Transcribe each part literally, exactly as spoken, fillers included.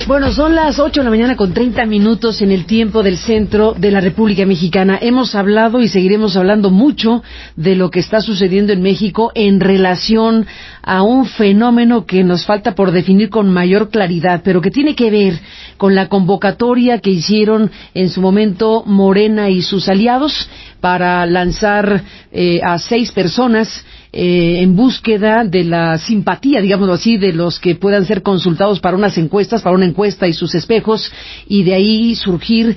Bueno, son las ocho de la mañana con treinta minutos en el tiempo del centro de la República Mexicana. Hemos hablado y seguiremos hablando mucho de lo que está sucediendo en México en relación a un fenómeno que nos falta por definir con mayor claridad, pero que tiene que ver con la convocatoria que hicieron en su momento Morena y sus aliados para lanzar eh, a seis personas Eh, en búsqueda de la simpatía, digámoslo así, de los que puedan ser consultados para unas encuestas, para una encuesta y sus espejos, y de ahí surgir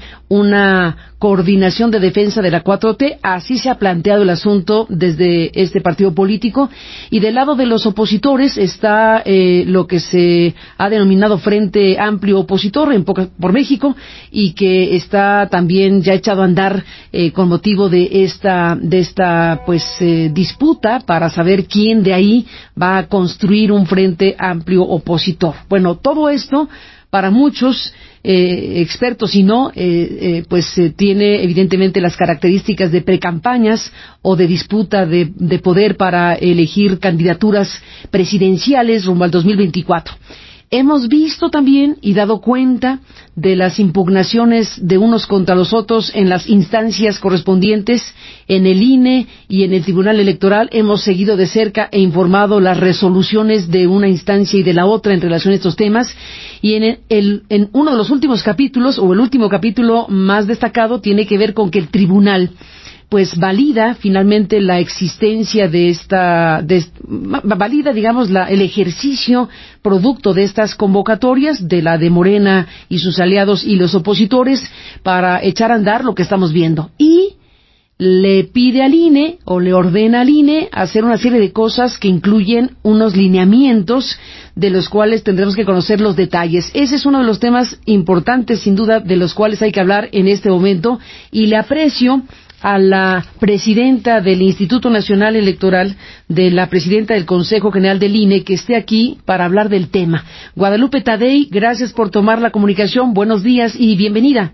una coordinación de defensa de la cuatro T. Así se ha planteado el asunto desde este partido político, y del lado de los opositores está eh, lo que se ha denominado Frente Amplio Opositor en Poca, por México, y que está también ya echado a andar eh, con motivo de esta de esta pues eh, disputa para saber quién de ahí va a construir un Frente Amplio Opositor. Bueno, todo esto para muchos eh, expertos y no, eh, eh, pues eh, tiene evidentemente las características de precampañas o de disputa de, de poder para elegir candidaturas presidenciales rumbo al dos mil veinticuatro. Hemos visto también y dado cuenta de las impugnaciones de unos contra los otros en las instancias correspondientes, en el I N E y en el Tribunal Electoral. Hemos seguido de cerca e informado las resoluciones de una instancia y de la otra en relación a estos temas, y en, el, en uno de los últimos capítulos, o el último capítulo más destacado, tiene que ver con que el Tribunal pues valida finalmente la existencia de esta, de, valida, digamos, la, el ejercicio producto de estas convocatorias, de la de Morena y sus aliados y los opositores, para echar a andar lo que estamos viendo. Y le pide al I N E, o le ordena al I N E, hacer una serie de cosas que incluyen unos lineamientos de los cuales tendremos que conocer los detalles. Ese es uno de los temas importantes, sin duda, de los cuales hay que hablar en este momento, y le aprecio a la presidenta del Instituto Nacional Electoral, de la presidenta del Consejo General del I N E, que esté aquí para hablar del tema. Guadalupe Tadei, gracias por tomar la comunicación. Buenos días y bienvenida.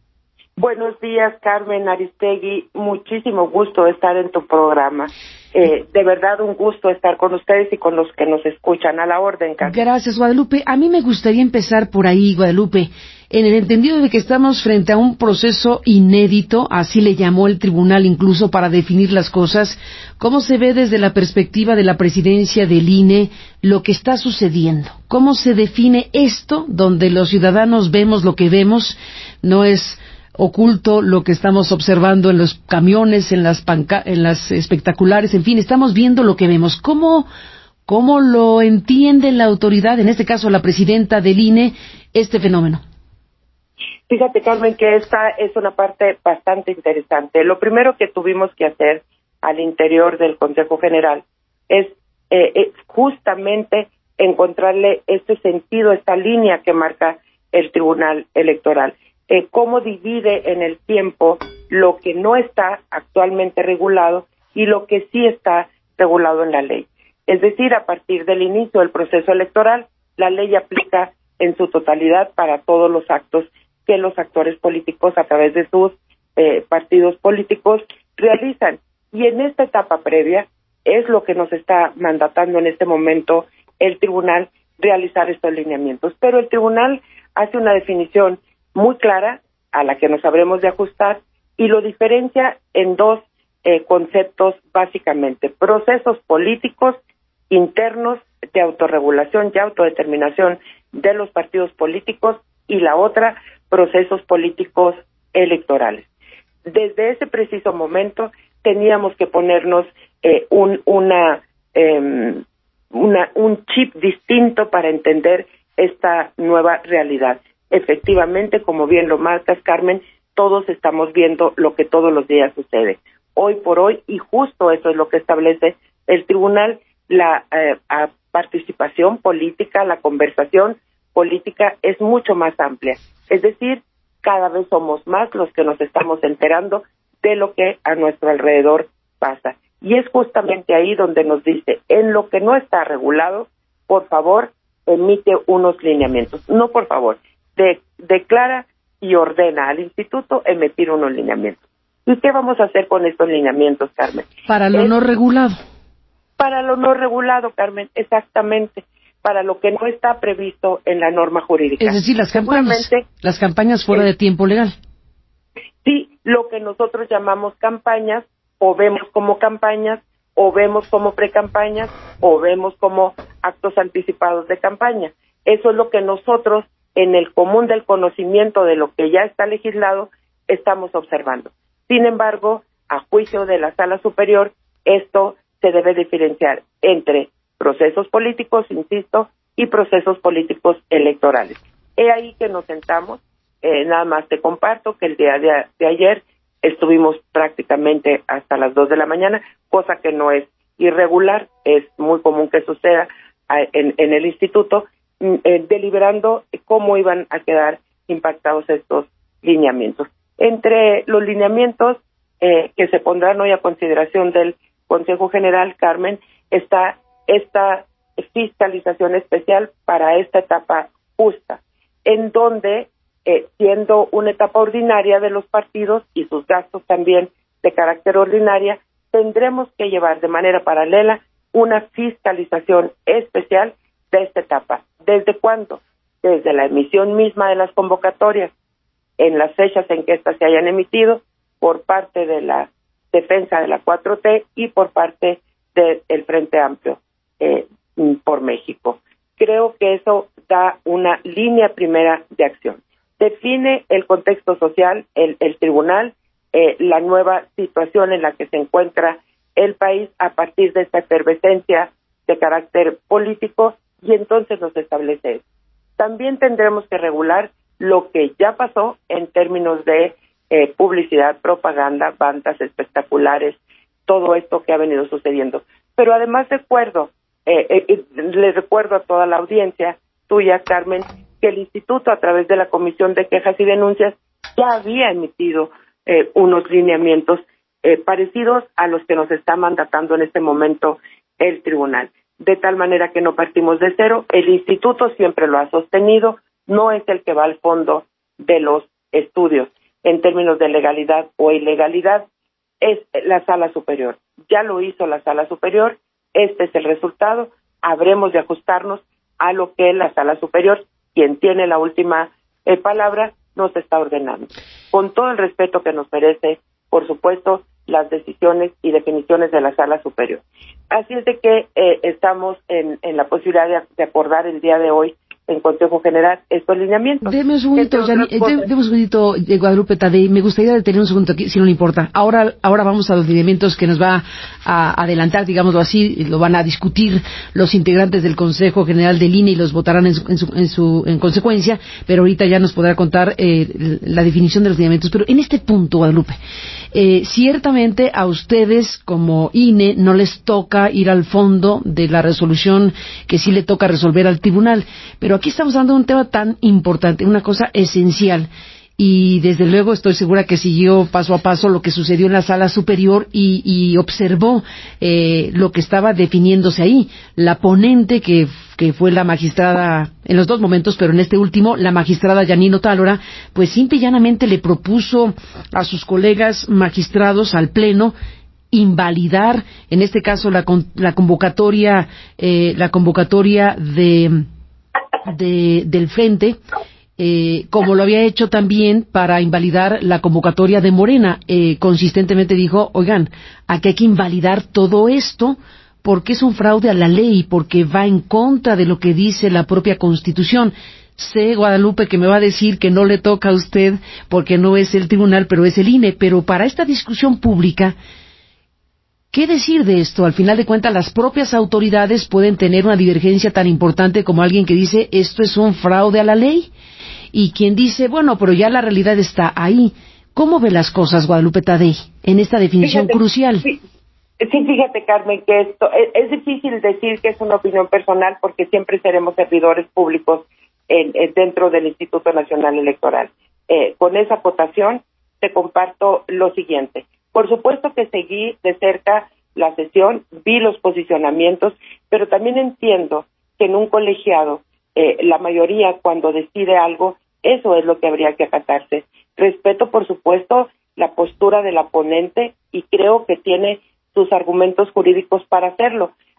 Buenos días, Carmen Aristegui. Muchísimo gusto estar en tu programa. Eh, de verdad, un gusto estar con ustedes y con los que nos escuchan. A la orden, Carmen. Gracias, Guadalupe. A mí me gustaría empezar por ahí, Guadalupe, en el entendido de que estamos frente a un proceso inédito, así le llamó el tribunal incluso para definir las cosas. ¿Cómo se ve desde la perspectiva de la presidencia del I N E lo que está sucediendo? ¿Cómo se define esto, donde los ciudadanos vemos lo que vemos? No es oculto lo que estamos observando en los camiones, en las panca en las espectaculares, en fin, estamos viendo lo que vemos. ¿Cómo, cómo lo entiende la autoridad, en este caso la presidenta del I N E, este fenómeno? Fíjate, Carmen, que esta es una parte bastante interesante. Lo primero que tuvimos que hacer al interior del Consejo General es, eh, es justamente encontrarle este sentido, esta línea que marca el Tribunal Electoral. Eh, cómo divide en el tiempo lo que no está actualmente regulado y lo que sí está regulado en la ley. Es decir, a partir del inicio del proceso electoral, la ley aplica en su totalidad para todos los actos que los actores políticos a través de sus eh, partidos políticos realizan. Y en esta etapa previa es lo que nos está mandatando en este momento el tribunal, realizar estos lineamientos. Pero el tribunal hace una definición muy clara a la que nos habremos de ajustar y lo diferencia en dos eh, conceptos básicamente: procesos políticos internos de autorregulación y autodeterminación de los partidos políticos, y la otra, procesos políticos electorales. Desde ese preciso momento teníamos que ponernos eh, un una, eh, una un chip distinto para entender esta nueva realidad. Efectivamente, como bien lo marcas, Carmen, todos estamos viendo lo que todos los días sucede. Hoy por hoy, y justo eso es lo que establece el tribunal, la eh, participación política, la conversación política es mucho más amplia. Es decir, cada vez somos más los que nos estamos enterando de lo que a nuestro alrededor pasa. Y es justamente ahí donde nos dice, en lo que no está regulado, por favor, emite unos lineamientos. No, por favor, de, declara y ordena al instituto emitir unos lineamientos. ¿Y qué vamos a hacer con estos lineamientos, Carmen? Para lo es, no regulado. Para lo no regulado, Carmen, exactamente. para lo que no está previsto en la norma jurídica. Es decir, las campañas, las campañas fuera de tiempo legal. Sí, lo que nosotros llamamos campañas, o vemos como campañas, o vemos como precampañas, o vemos como actos anticipados de campaña. Eso es lo que nosotros, en el común del conocimiento de lo que ya está legislado, estamos observando. Sin embargo, a juicio de la Sala Superior, esto se debe diferenciar entre procesos políticos, insisto, y procesos políticos electorales. He ahí que nos sentamos, eh, nada más te comparto que el día de, de ayer estuvimos prácticamente hasta las dos de la mañana, cosa que no es irregular, es muy común que suceda eh, en, en el instituto, eh, deliberando cómo iban a quedar impactados estos lineamientos. Entre los lineamientos eh, que se pondrán hoy a consideración del Consejo General, Carmen, está esta fiscalización especial para esta etapa justa, en donde, eh, siendo una etapa ordinaria de los partidos y sus gastos también de carácter ordinaria, tendremos que llevar de manera paralela una fiscalización especial de esta etapa. ¿Desde cuándo? Desde la emisión misma de las convocatorias, en las fechas en que éstas se hayan emitido, por parte de la defensa de la cuatro T y por parte del Frente Amplio eh, por México. Creo que eso da una línea primera de acción. Define el contexto social, el, el tribunal, eh, la nueva situación en la que se encuentra el país a partir de esta efervescencia de carácter político, y entonces nos establece eso. También tendremos que regular lo que ya pasó en términos de eh, publicidad, propaganda, bandas espectaculares, todo esto que ha venido sucediendo. Pero además recuerdo, eh, eh, les recuerdo a toda la audiencia tuya, Carmen, que el Instituto, a través de la Comisión de Quejas y Denuncias, ya había emitido eh, unos lineamientos eh, parecidos a los que nos está mandatando en este momento el tribunal. De tal manera que no partimos de cero, el Instituto siempre lo ha sostenido, no es el que va al fondo de los estudios en términos de legalidad o ilegalidad, es la Sala Superior. Ya lo hizo la Sala Superior, este es el resultado, habremos de ajustarnos a lo que la Sala Superior, quien tiene la última eh, palabra, nos está ordenando. Con todo el respeto que nos merece, por supuesto, las decisiones y definiciones de la Sala Superior. Así es de que eh, estamos en, en la posibilidad de, de acordar el día de hoy en Consejo General estos lineamientos. Deme un segundito, Yani, de, deme un segundito, de Guadalupe Tadei, me gustaría detener un segundo aquí, si no le importa. Ahora, ahora vamos a los lineamientos que nos va a adelantar, digámoslo así, lo van a discutir los integrantes del Consejo General del I N E y los votarán en su, en su, en, su, en consecuencia, pero ahorita ya nos podrá contar eh, la definición de los lineamientos. Pero en este punto, Guadalupe, eh, ciertamente a ustedes como I N E no les toca ir al fondo de la resolución que sí le toca resolver al tribunal, pero aquí estamos hablando de un tema tan importante, una cosa esencial, y desde luego estoy segura que siguió paso a paso lo que sucedió en la Sala Superior y, y observó eh, lo que estaba definiéndose ahí. La ponente, que, que fue la magistrada en los dos momentos, pero en este último, la magistrada Yanino Tálora, pues simple y llanamente le propuso a sus colegas magistrados, al Pleno, invalidar, en este caso, la, la convocatoria, eh, la convocatoria de... De, del Frente, eh, como lo había hecho también para invalidar la convocatoria de Morena. Eh, consistentemente dijo, oigan, aquí hay que invalidar todo esto porque es un fraude a la ley, porque va en contra de lo que dice la propia Constitución. Sé, Guadalupe, que me va a decir que no le toca a usted porque no es el tribunal, pero es el I N E, pero para esta discusión pública, ¿qué decir de esto? Al final de cuentas, las propias autoridades pueden tener una divergencia tan importante como alguien que dice esto es un fraude a la ley, y quien dice, bueno, pero ya la realidad está ahí. ¿Cómo ve las cosas, Guadalupe Tadei, en esta definición Fíjate, crucial? Sí, sí, fíjate, Carmen, que esto es, es difícil decir que es una opinión personal porque siempre seremos servidores públicos en, en, dentro del Instituto Nacional Electoral. Eh, con esa acotación te comparto lo siguiente. Por supuesto que seguí de cerca la sesión, vi los posicionamientos, pero también entiendo que en un colegiado eh, la mayoría cuando decide algo, eso es lo que habría que acatarse. Respeto, por supuesto, la postura de la ponente y creo que tiene sus argumentos jurídicos para hacerlo.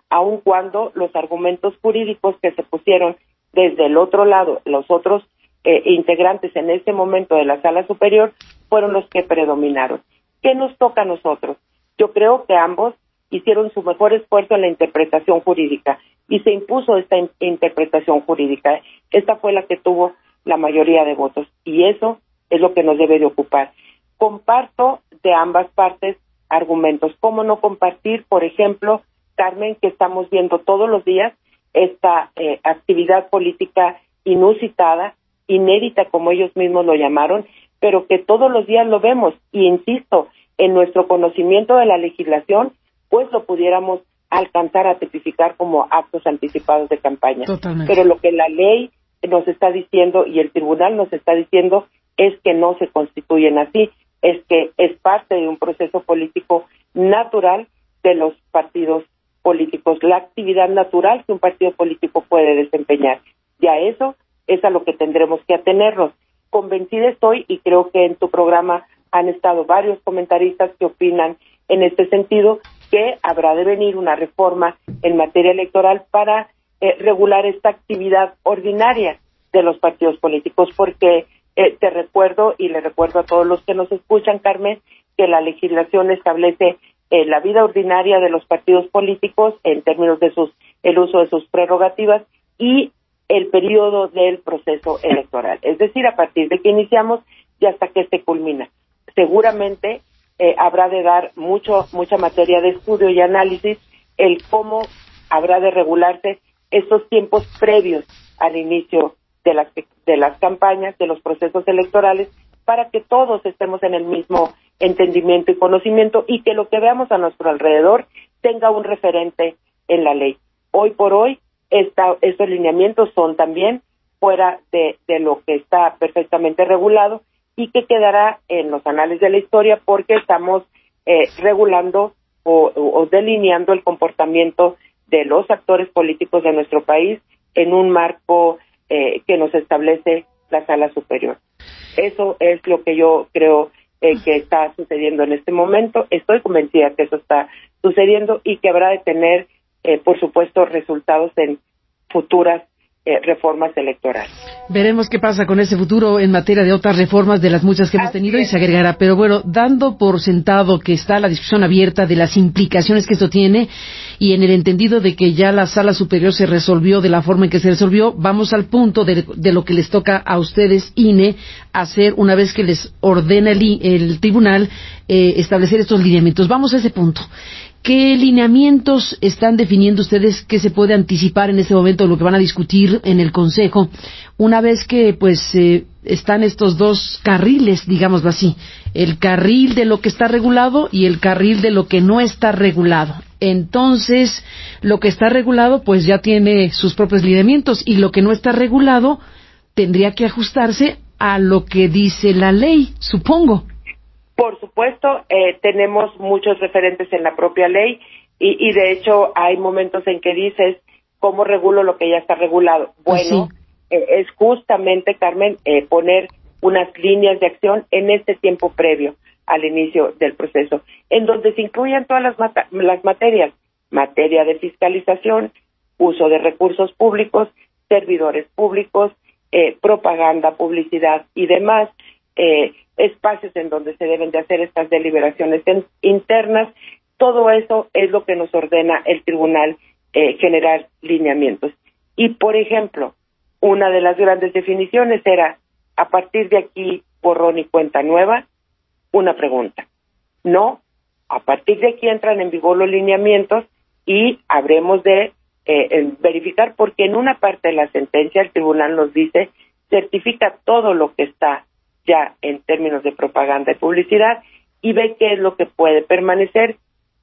aun cuando los argumentos jurídicos que se pusieron desde el otro lado, los otros eh, integrantes en ese momento de la Sala Superior, fueron los que predominaron. ¿Qué nos toca a nosotros? Yo creo que ambos hicieron su mejor esfuerzo en la interpretación jurídica y se impuso esta in- interpretación jurídica. Esta fue la que tuvo la mayoría de votos y eso es lo que nos debe de ocupar. Comparto de ambas partes argumentos. ¿Cómo no compartir, por ejemplo, Carmen, que estamos viendo todos los días esta eh, actividad política inusitada, inédita, como ellos mismos lo llamaron, pero que todos los días lo vemos, y insisto, en nuestro conocimiento de la legislación, pues lo pudiéramos alcanzar a tipificar como actos anticipados de campaña. Totalmente. Pero lo que la ley nos está diciendo y el tribunal nos está diciendo es que no se constituyen así, es que es parte de un proceso político natural de los partidos políticos, la actividad natural que un partido político puede desempeñar. Y a eso es a lo que tendremos que atenernos. Convencida estoy, y creo que en tu programa han estado varios comentaristas que opinan en este sentido, que habrá de venir una reforma en materia electoral para eh, regular esta actividad ordinaria de los partidos políticos, porque eh, te recuerdo, y le recuerdo a todos los que nos escuchan, Carmen, que la legislación establece eh, la vida ordinaria de los partidos políticos en términos de sus el uso de sus prerrogativas y el periodo del proceso electoral, es decir, a partir de que iniciamos y hasta que se culmina. Seguramente eh, habrá de dar mucho mucha materia de estudio y análisis el cómo habrá de regularse estos tiempos previos al inicio de las de las campañas, de los procesos electorales, para que todos estemos en el mismo entendimiento y conocimiento y que lo que veamos a nuestro alrededor tenga un referente en la ley. Hoy por hoy, esta, estos lineamientos son también fuera de, de lo que está perfectamente regulado y que quedará en los anales de la historia porque estamos eh, regulando o, o delineando el comportamiento de los actores políticos de nuestro país en un marco eh, que nos establece la Sala Superior. Eso es lo que yo creo eh, que está sucediendo en este momento. Estoy convencida que eso está sucediendo y que habrá de tener, eh, por supuesto, resultados en futuras eh, reformas electorales. Veremos qué pasa con ese futuro en materia de otras reformas de las muchas que hemos Así tenido es. y se agregará. Pero bueno, dando por sentado que está la discusión abierta de las implicaciones que esto tiene y en el entendido de que ya la Sala Superior se resolvió de la forma en que se resolvió, vamos al punto de, de lo que les toca a ustedes, I N E, hacer una vez que les ordena el, el tribunal eh, establecer estos lineamientos. Vamos a ese punto. ¿Qué lineamientos están definiendo ustedes que se puede anticipar en este momento de lo que van a discutir en el Consejo? Una vez que pues eh, están estos dos carriles, digámoslo así, el carril de lo que está regulado y el carril de lo que no está regulado. Entonces, lo que está regulado pues ya tiene sus propios lineamientos y lo que no está regulado tendría que ajustarse a lo que dice la ley, supongo. Por supuesto, eh, tenemos muchos referentes en la propia ley y, y de hecho hay momentos en que dices, ¿cómo regulo lo que ya está regulado? Bueno, Sí. eh, es justamente, Carmen, eh, poner unas líneas de acción en este tiempo previo al inicio del proceso, en donde se incluyan todas las, mata- las materias, materia de fiscalización, uso de recursos públicos, servidores públicos, eh, propaganda, publicidad y demás, eh, espacios en donde se deben de hacer estas deliberaciones en, internas. Todo eso es lo que nos ordena el Tribunal eh, generar lineamientos. Y, por ejemplo, una de las grandes definiciones era, a partir de aquí, borrón y cuenta nueva, una pregunta. No, a partir de aquí entran en vigor los lineamientos y habremos de eh, verificar, porque en una parte de la sentencia el Tribunal nos dice, certifica todo lo que está ya en términos de propaganda y publicidad y ve qué es lo que puede permanecer,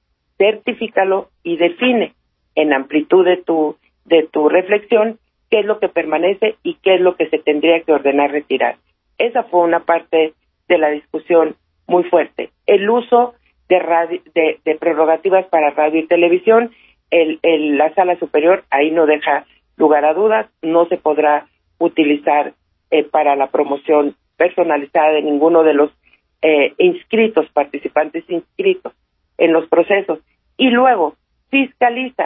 certifícalo y define en amplitud de tu de tu reflexión qué es lo que permanece y qué es lo que se tendría que ordenar retirar. Esa fue una parte de la discusión muy fuerte. El uso de radio, de, de prerrogativas para radio y televisión, el, el, la Sala Superior ahí no deja lugar a dudas, no se podrá utilizar eh, para la promoción personalizada de ninguno de los eh, inscritos, participantes inscritos en los procesos. Y luego fiscaliza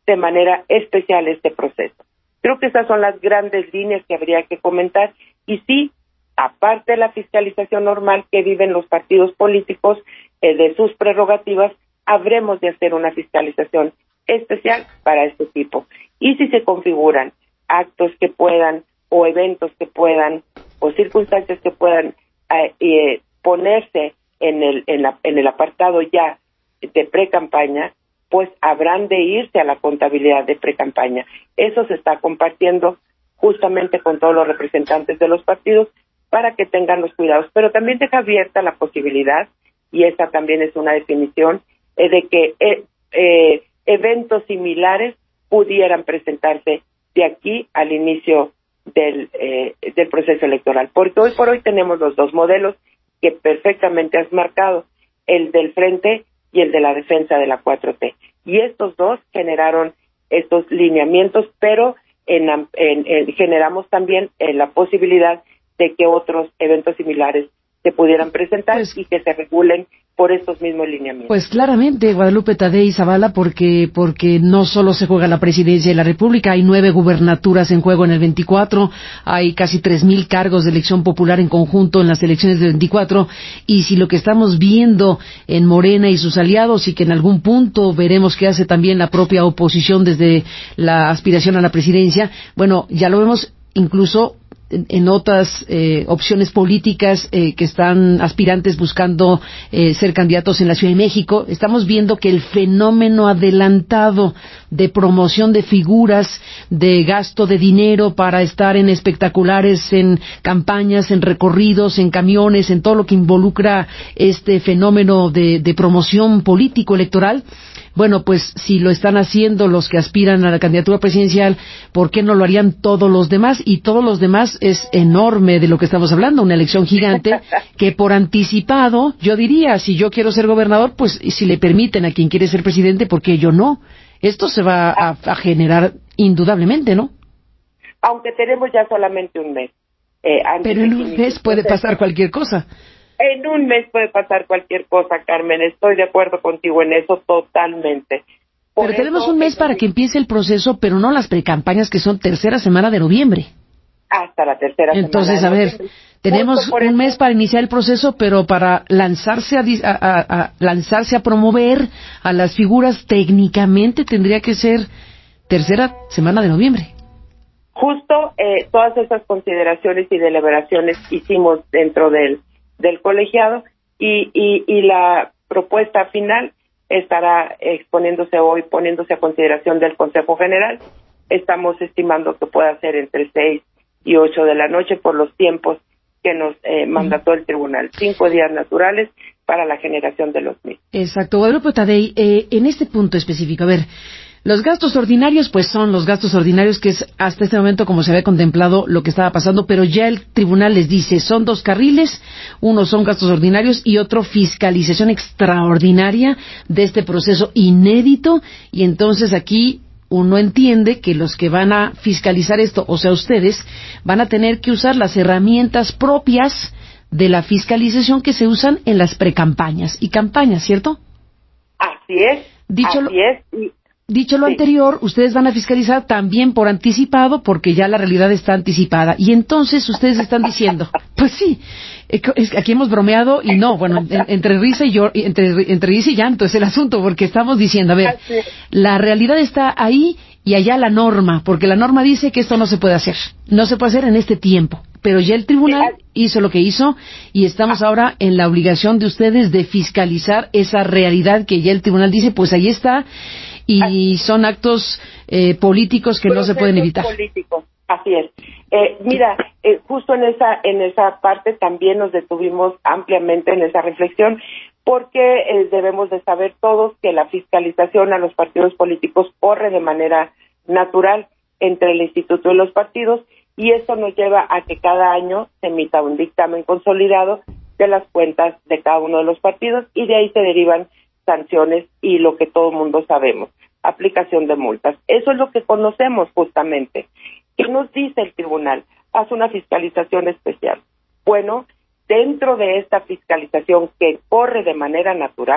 de manera especial este proceso. Creo que esas son las grandes líneas que habría que comentar, y sí, aparte de la fiscalización normal que viven los partidos políticos eh, de sus prerrogativas, habremos de hacer una fiscalización especial para este tipo. Y si se configuran actos que puedan, o eventos que puedan, o circunstancias que puedan eh, eh, ponerse en el, en, la, en el apartado ya de pre-campaña, pues habrán de irse a la contabilidad de pre-campaña. Eso se está compartiendo justamente con todos los representantes de los partidos para que tengan los cuidados, pero también deja abierta la posibilidad, y esa también es una definición, eh, de que eh, eh, eventos similares pudieran presentarse de aquí al inicio del, eh, del proceso electoral, porque hoy por hoy tenemos los dos modelos que perfectamente has marcado, el del Frente y el de la defensa de la cuatro T, y estos dos generaron estos lineamientos, pero en, en, en, generamos también eh, la posibilidad de que otros eventos similares se pudieran presentar, pues, y que se regulen por estos mismos lineamientos. Pues claramente, Guadalupe Tadei Zavala, porque porque no solo se juega la presidencia de la República, hay nueve gubernaturas en juego en el veinticuatro, hay casi tres mil cargos de elección popular en conjunto en las elecciones del veinticuatro, y si lo que estamos viendo en Morena y sus aliados, y que en algún punto veremos qué hace también la propia oposición desde la aspiración a la presidencia, bueno, ya lo vemos incluso en otras eh, opciones políticas eh, que están aspirantes buscando eh, ser candidatos en la Ciudad de México, estamos viendo que el fenómeno adelantado de promoción de figuras, de gasto de dinero para estar en espectaculares, en campañas, en recorridos, en camiones, en todo lo que involucra este fenómeno de, de promoción político electoral, bueno, pues si lo están haciendo los que aspiran a la candidatura presidencial, ¿por qué no lo harían todos los demás? Y todos los demás es enorme de lo que estamos hablando, una elección gigante que por anticipado, yo diría, si yo quiero ser gobernador, pues si le permiten a quien quiere ser presidente, ¿por qué yo no? Esto se va a, a generar indudablemente, ¿no? Aunque tenemos ya solamente un mes. Eh, antes Pero en un mes puede pasar cualquier cosa. En un mes puede pasar cualquier cosa, Carmen. Estoy de acuerdo contigo en eso totalmente. Por pero eso, tenemos un mes para que empiece el proceso, pero no las precampañas, que son tercera semana de noviembre. Hasta la tercera Entonces, semana. Entonces, a ver, tenemos un mes para iniciar el proceso, pero para lanzarse a, a, a lanzarse a promover a las figuras, técnicamente tendría que ser tercera semana de noviembre. Justo eh, todas esas consideraciones y deliberaciones hicimos dentro del del colegiado, y, y, y la propuesta final estará exponiéndose hoy, poniéndose a consideración del Consejo General. Estamos estimando que pueda ser entre seis y ocho de la noche por los tiempos que nos eh, mandató el tribunal. Cinco días naturales para la generación de los mismos. Exacto. Guadalupe Tadei, eh, en este punto específico, a ver, los gastos ordinarios, pues son los gastos ordinarios, que es hasta este momento como se había contemplado lo que estaba pasando, pero ya el tribunal les dice, son dos carriles, uno son gastos ordinarios y otro fiscalización extraordinaria de este proceso inédito, y entonces aquí uno entiende que los que van a fiscalizar esto, o sea ustedes, van a tener que usar las herramientas propias de la fiscalización que se usan en las precampañas y campañas, ¿cierto? Así es, Dicho así lo... es. Y... Dicho lo sí. anterior, ustedes van a fiscalizar también por anticipado, porque ya la realidad está anticipada. Y entonces ustedes están diciendo, pues sí, aquí hemos bromeado y no, bueno, entre risa y yo, entre, entre risa y llanto es el asunto, porque estamos diciendo, a ver, la realidad está ahí y allá la norma, porque la norma dice que esto no se puede hacer, no se puede hacer en este tiempo. Pero ya el tribunal hizo lo que hizo y estamos ahora en la obligación de ustedes de fiscalizar esa realidad que ya el tribunal dice, pues ahí está. Y son actos eh, políticos que Procesos no se pueden evitar. Políticos, así es. Eh, mira, eh, justo en esa en esa parte también nos detuvimos ampliamente en esa reflexión, porque eh, debemos de saber todos que la fiscalización a los partidos políticos corre de manera natural entre el instituto y los partidos, y esto nos lleva a que cada año se emita un dictamen consolidado de las cuentas de cada uno de los partidos, y de ahí se derivan sanciones y lo que todo el mundo sabemos, aplicación de multas. Eso es lo que conocemos justamente. ¿Qué nos dice el tribunal? Hace una fiscalización especial. Bueno, dentro de esta fiscalización que corre de manera natural,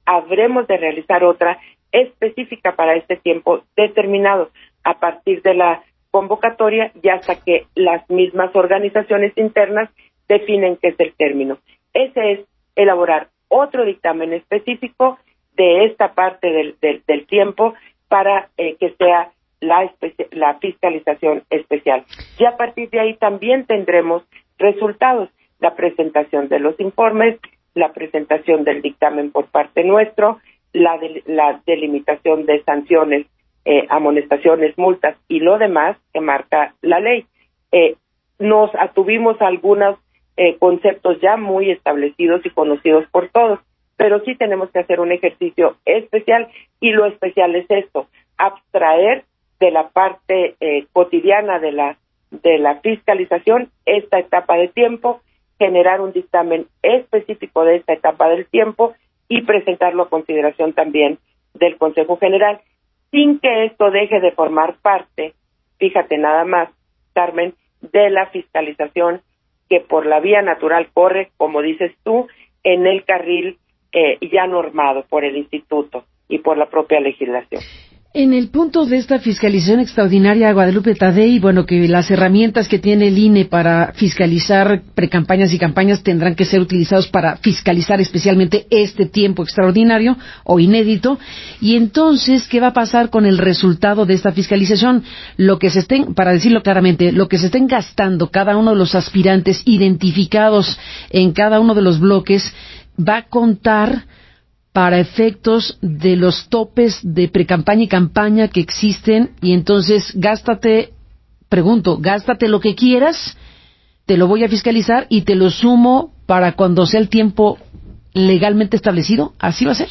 habremos de realizar otra específica para este tiempo determinado a partir de la convocatoria y hasta que las mismas organizaciones internas definen qué es el término. Ese es elaborar otro dictamen específico de esta parte del, del, del tiempo para eh, que sea la, espe- la fiscalización especial. Y a partir de ahí también tendremos resultados, la presentación de los informes, la presentación del dictamen por parte nuestro, la, de, la delimitación de sanciones, eh, amonestaciones, multas y lo demás que marca la ley. Eh, nos atuvimos a algunos eh, conceptos ya muy establecidos y conocidos por todos, pero sí tenemos que hacer un ejercicio especial y lo especial es esto, abstraer de la parte eh, cotidiana de la de la fiscalización esta etapa de tiempo, generar un dictamen específico de esta etapa del tiempo y presentarlo a consideración también del Consejo General, sin que esto deje de formar parte, fíjate nada más, Carmen, de la fiscalización que por la vía natural corre, como dices tú, en el carril eh, ya normado por el Instituto y por la propia legislación. En el punto de esta fiscalización extraordinaria, Guadalupe Tadei, bueno, que las herramientas que tiene el I N E para fiscalizar precampañas y campañas tendrán que ser utilizados para fiscalizar especialmente este tiempo extraordinario o inédito. Y entonces, ¿qué va a pasar con el resultado de esta fiscalización? Lo que se estén, para decirlo claramente, lo que se estén gastando cada uno de los aspirantes identificados en cada uno de los bloques va a contar para efectos de los topes de precampaña y campaña que existen, y entonces gástate, pregunto, gástate lo que quieras, te lo voy a fiscalizar y te lo sumo para cuando sea el tiempo legalmente establecido. ¿Así va a ser?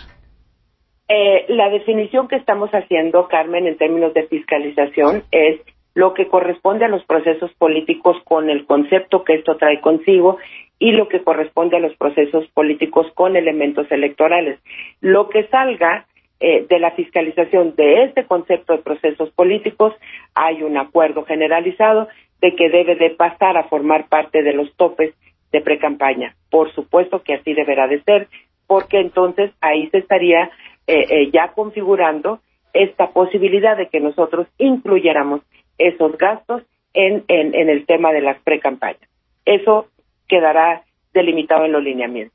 Eh, la definición que estamos haciendo, Carmen, en términos de fiscalización es lo que corresponde a los procesos políticos con el concepto que esto trae consigo y lo que corresponde a los procesos políticos con elementos electorales. Lo que salga eh, de la fiscalización de este concepto de procesos políticos, hay un acuerdo generalizado de que debe de pasar a formar parte de los topes de precampaña. Por supuesto que así deberá de ser, porque entonces ahí se estaría eh, eh, ya configurando esta posibilidad de que nosotros incluyéramos esos gastos en, en, en el tema de las precampañas. Eso quedará delimitado en los lineamientos.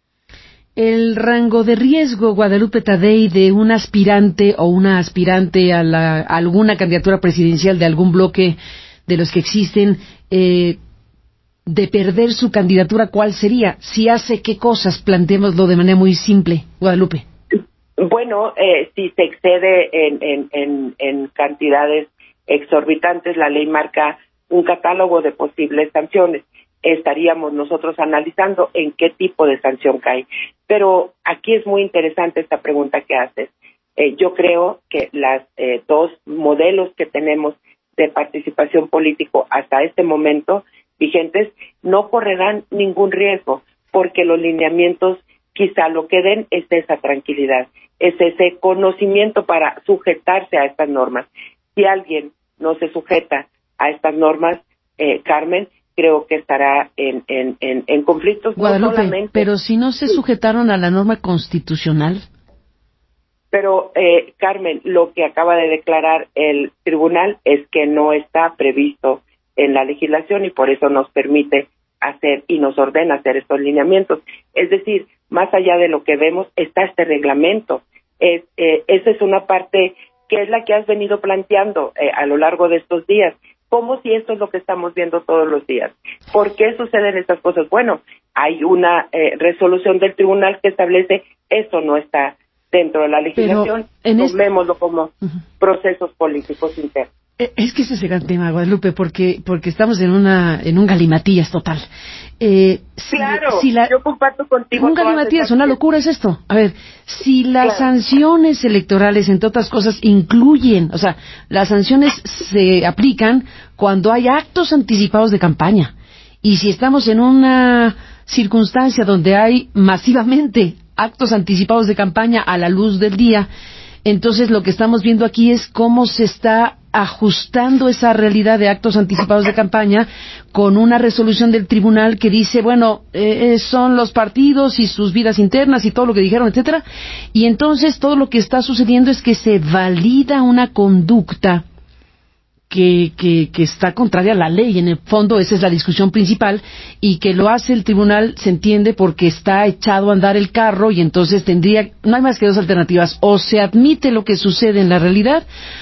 El rango de riesgo, Guadalupe Tadei, de un aspirante o una aspirante a, la, a alguna candidatura presidencial de algún bloque de los que existen, eh, de perder su candidatura, ¿cuál sería? Si hace qué cosas, planteémoslo de manera muy simple, Guadalupe. Bueno, eh, si se excede en, en, en, en cantidades exorbitantes, la ley marca un catálogo de posibles sanciones. Estaríamos nosotros analizando en qué tipo de sanción cae. Pero aquí es muy interesante esta pregunta que haces. Eh, yo creo que las eh, dos modelos que tenemos de participación político hasta este momento vigentes no correrán ningún riesgo, porque los lineamientos quizá lo que den es esa tranquilidad, es ese conocimiento para sujetarse a estas normas. Si alguien no se sujeta a estas normas, eh, Carmen, creo que estará en, en, en, en conflictos. Guadalupe, no solamente, pero si no se sujetaron a la norma constitucional. Pero, eh, Carmen, lo que acaba de declarar el tribunal es que no está previsto en la legislación y por eso nos permite hacer y nos ordena hacer estos lineamientos. Es decir, más allá de lo que vemos, está este reglamento. Es, eh, esa es una parte que es la que has venido planteando eh, a lo largo de estos días. Como si esto es lo que estamos viendo todos los días. ¿Por qué suceden estas cosas? Bueno, hay una eh, resolución del tribunal que establece eso no está dentro de la legislación, tomémoslo este... como uh-huh. procesos políticos internos. Es que ese es el gran tema, Guadalupe, porque porque estamos en una en un galimatías total. Eh, si, claro, si la, yo comparto contigo. Un galimatías, una locura es esto. A ver, si las claro. sanciones electorales, entre otras cosas, incluyen, o sea, las sanciones se aplican cuando hay actos anticipados de campaña. Y si estamos en una circunstancia donde hay masivamente actos anticipados de campaña a la luz del día, entonces lo que estamos viendo aquí es cómo se está ajustando esa realidad de actos anticipados de campaña con una resolución del tribunal que dice, bueno, eh, son los partidos y sus vidas internas y todo lo que dijeron, etcétera, y entonces todo lo que está sucediendo es que se valida una conducta Que, que, que está contraria a la ley. En el fondo esa es la discusión principal, y que lo hace el tribunal, se entiende, porque está echado a andar el carro, y entonces tendría, no hay más que dos alternativas: o se admite lo que sucede en la realidad,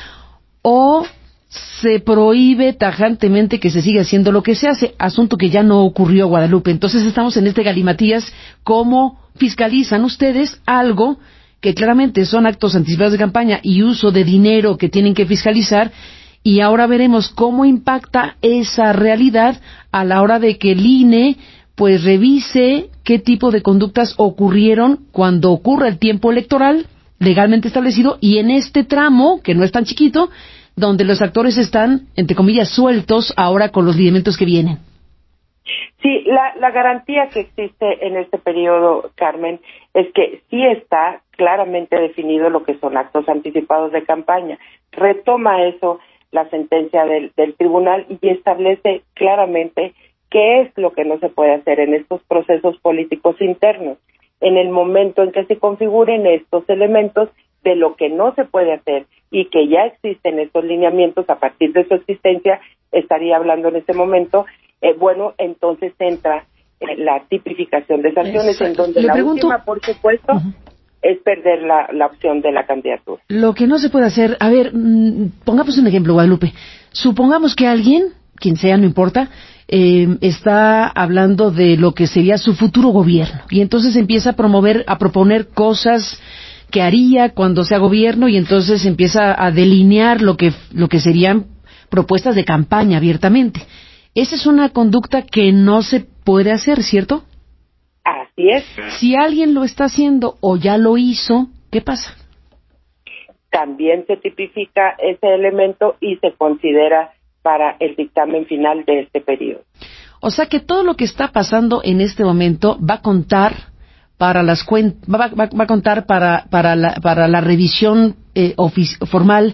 o se prohíbe tajantemente que se siga haciendo lo que se hace, asunto que ya no ocurrió, Guadalupe. Entonces estamos en este galimatías. ¿Cómo fiscalizan ustedes algo que claramente son actos anticipados de campaña y uso de dinero que tienen que fiscalizar? Y ahora veremos cómo impacta esa realidad a la hora de que el I N E pues revise qué tipo de conductas ocurrieron cuando ocurra el tiempo electoral legalmente establecido, y en este tramo, que no es tan chiquito, donde los actores están, entre comillas, sueltos ahora con los lineamientos que vienen. Sí, la, la garantía que existe en este periodo, Carmen, es que sí está claramente definido lo que son actos anticipados de campaña. Retoma eso la sentencia del, del tribunal y establece claramente qué es lo que no se puede hacer en estos procesos políticos internos. En el momento en que se configuren estos elementos de lo que no se puede hacer y que ya existen estos lineamientos a partir de su existencia, estaría hablando en este momento, eh, bueno, entonces entra eh, la tipificación de sanciones. Exacto. En donde Le la pregunto... última, por supuesto, uh-huh. es perder la, la opción de la candidatura. Lo que no se puede hacer, a ver, mmm, pongamos un ejemplo, Guadalupe. Supongamos que alguien, quien sea, no importa, eh, está hablando de lo que sería su futuro gobierno, y entonces empieza a promover, a proponer cosas que haría cuando sea gobierno, y entonces empieza a delinear lo que, lo que serían propuestas de campaña abiertamente. Esa es una conducta que no se puede hacer, ¿cierto? Así es. Si alguien lo está haciendo o ya lo hizo, ¿qué pasa? También se tipifica ese elemento y se considera para el dictamen final de este periodo. O sea que todo lo que está pasando en este momento va a contar para las cuen- va, va, va a contar para para la para la revisión eh, ofici- formal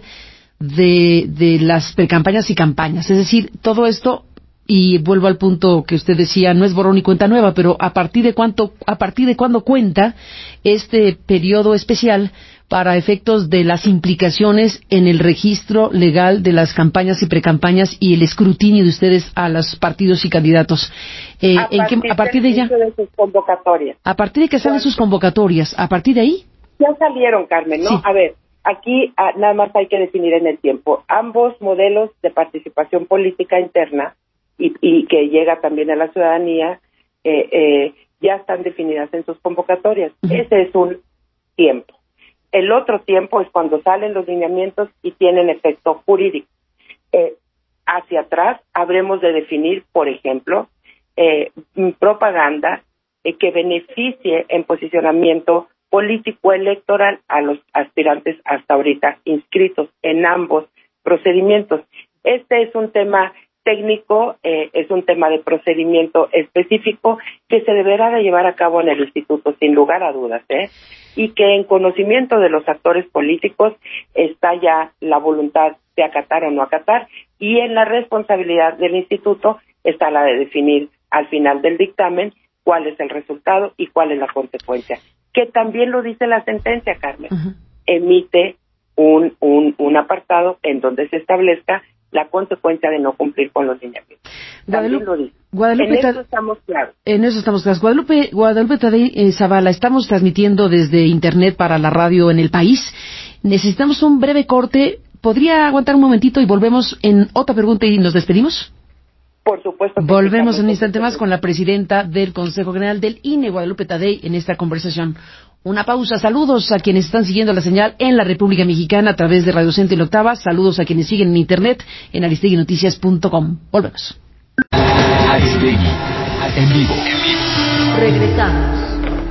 de de las precampañas y campañas. Es decir, todo esto. Y vuelvo al punto que usted decía, no es borrón y cuenta nueva, pero a partir de cuánto, a partir de cuándo cuenta este periodo especial para efectos de las implicaciones en el registro legal de las campañas y precampañas y el escrutinio de ustedes a los partidos y candidatos. Eh, a, ¿en partir qué, a partir de ya, de sus convocatorias. A partir de que salen sus convocatorias, a partir de ahí. Ya salieron, Carmen, ¿no? Sí. A ver, aquí ah, nada más hay que definir en el tiempo. Ambos modelos de participación política interna Y, y que llega también a la ciudadanía, eh, eh, ya están definidas en sus convocatorias. Uh-huh. Ese es un tiempo. El otro tiempo es cuando salen los lineamientos y tienen efecto jurídico. Eh, hacia atrás habremos de definir, por ejemplo, eh, propaganda eh, que beneficie en posicionamiento político electoral a los aspirantes hasta ahorita inscritos en ambos procedimientos. Este es un tema técnico, eh, es un tema de procedimiento específico que se deberá de llevar a cabo en el instituto, sin lugar a dudas, ¿eh? Y que en conocimiento de los actores políticos está ya la voluntad de acatar o no acatar, y en la responsabilidad del instituto está la de definir al final del dictamen cuál es el resultado y cuál es la consecuencia, que también lo dice la sentencia, Carmen. Uh-huh. Emite un, un, un apartado en donde se establezca la consecuencia de no cumplir con los lineamientos. También lo dice. Guadalupe, en eso estamos claros. En eso estamos claros. Guadalupe, Guadalupe Tadei eh, Zavala, estamos transmitiendo desde Internet para la radio en el país. Necesitamos un breve corte. ¿Podría aguantar un momentito y volvemos en otra pregunta y nos despedimos? Por supuesto. Que volvemos en un instante más con la presidenta del Consejo General del I N E, Guadalupe Tadei, en esta conversación. Una pausa. Saludos a quienes están siguiendo la señal en la República Mexicana a través de Radio Centro y la Octava. Saludos a quienes siguen en Internet en aristegui noticias punto com. Volvemos. Aristegui, en vivo. Regresamos.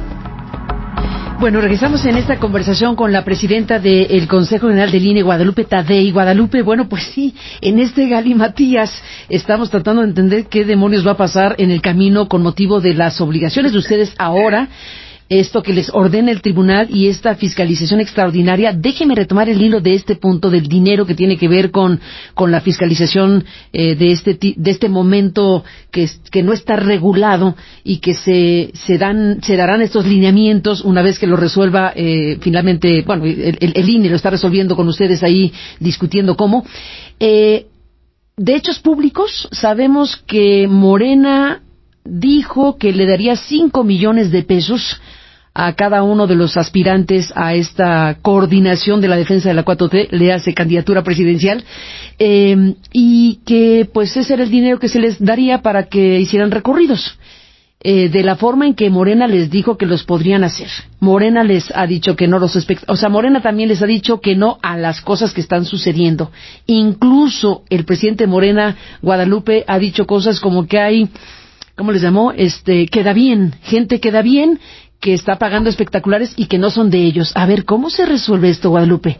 Bueno, regresamos en esta conversación con la presidenta del Consejo General del I N E, Guadalupe Tadei. Guadalupe, bueno, pues sí, en este galimatías estamos tratando de entender qué demonios va a pasar en el camino con motivo de las obligaciones de ustedes ahora esto que les ordena el tribunal y esta fiscalización extraordinaria. Déjeme retomar el hilo de este punto del dinero que tiene que ver con, con la fiscalización eh, de este de este momento que, que no está regulado y que se, se dan se darán estos lineamientos una vez que lo resuelva eh, finalmente, bueno, el, el, el I N E lo está resolviendo con ustedes ahí, discutiendo cómo. Eh, de hechos públicos, sabemos que Morena dijo que le daría cinco millones de pesos a cada uno de los aspirantes a esta coordinación de la defensa de la cuatro T, le hace candidatura presidencial, eh, y que pues ese era el dinero que se les daría para que hicieran recorridos. Eh, de la forma en que Morena les dijo que los podrían hacer. Morena les ha dicho que no los expect... o sea, Morena también les ha dicho que no a las cosas que están sucediendo. Incluso el presidente Morena, Guadalupe, ha dicho cosas como que hay, ¿cómo les llamó? Este, queda bien, gente queda bien, que está pagando espectaculares y que no son de ellos. A ver, ¿cómo se resuelve esto, Guadalupe?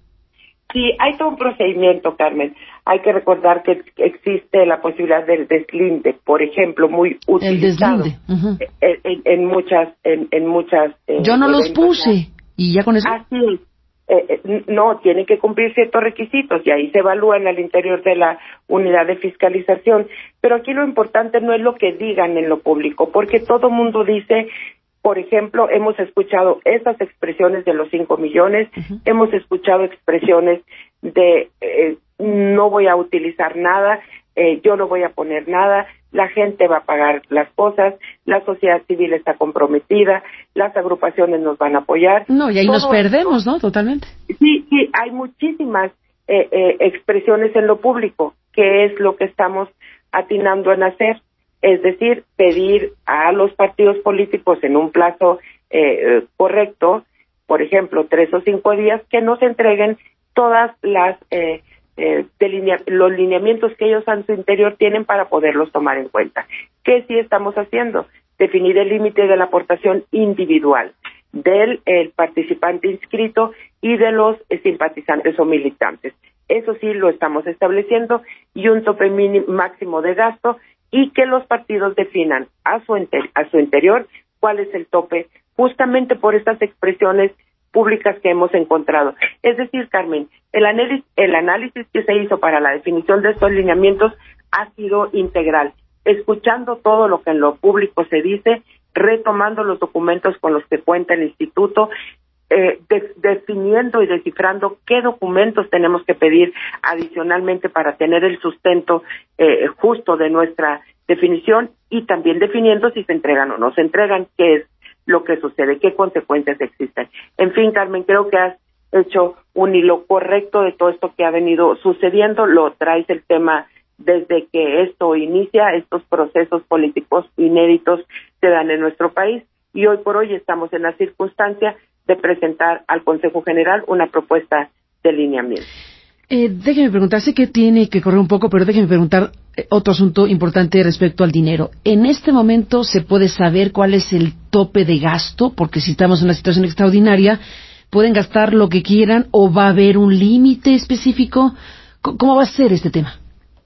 Sí, hay todo un procedimiento, Carmen. Hay que recordar que existe la posibilidad del deslinde, por ejemplo, muy utilizado. El deslinde. Uh-huh. en, en, en muchas, en, en muchas. Eh, Yo no los puse y ya con eso. Así es. Eh, eh, no, tienen que cumplir ciertos requisitos y ahí se evalúan al interior de la unidad de fiscalización. Pero aquí lo importante no es lo que digan en lo público, porque todo mundo dice. Por ejemplo, hemos escuchado esas expresiones de los cinco millones, uh-huh. Hemos escuchado expresiones de eh, no voy a utilizar nada, eh, yo no voy a poner nada, la gente va a pagar las cosas, la sociedad civil está comprometida, las agrupaciones nos van a apoyar. No, y ahí nos perdemos, ¿no? Totalmente. Sí, sí, hay muchísimas eh, eh, expresiones en lo público, que es lo que estamos atinando en hacer. Es decir, pedir a los partidos políticos en un plazo eh, correcto, por ejemplo, tres o cinco días, que nos entreguen todas las eh, eh, delinea- los lineamientos que ellos en su interior tienen para poderlos tomar en cuenta. ¿Qué sí estamos haciendo? Definir el límite de la aportación individual del el participante inscrito y de los eh, simpatizantes o militantes. Eso sí lo estamos estableciendo, y un tope mínimo, máximo de gasto, y que los partidos definan a su, inter- a su interior cuál es el tope, justamente por estas expresiones públicas que hemos encontrado. Es decir, Carmen, el análisis, el análisis que se hizo para la definición de estos lineamientos ha sido integral, escuchando todo lo que en lo público se dice, retomando los documentos con los que cuenta el instituto, Eh, de, definiendo y descifrando qué documentos tenemos que pedir adicionalmente para tener el sustento eh, justo de nuestra definición, y también definiendo si se entregan o no se entregan, qué es lo que sucede, qué consecuencias existen. En fin, Carmen, creo que has hecho un hilo correcto de todo esto que ha venido sucediendo, lo traes el tema desde que esto inicia, estos procesos políticos inéditos se dan en nuestro país, y hoy por hoy estamos en la circunstancia de presentar al Consejo General una propuesta de lineamiento. Eh, déjeme preguntar, sé que tiene que correr un poco, pero déjeme preguntar eh, otro asunto importante respecto al dinero. ¿En este momento se puede saber cuál es el tope de gasto? Porque si estamos en una situación extraordinaria, ¿pueden gastar lo que quieran o va a haber un límite específico? C- ¿Cómo va a ser este tema?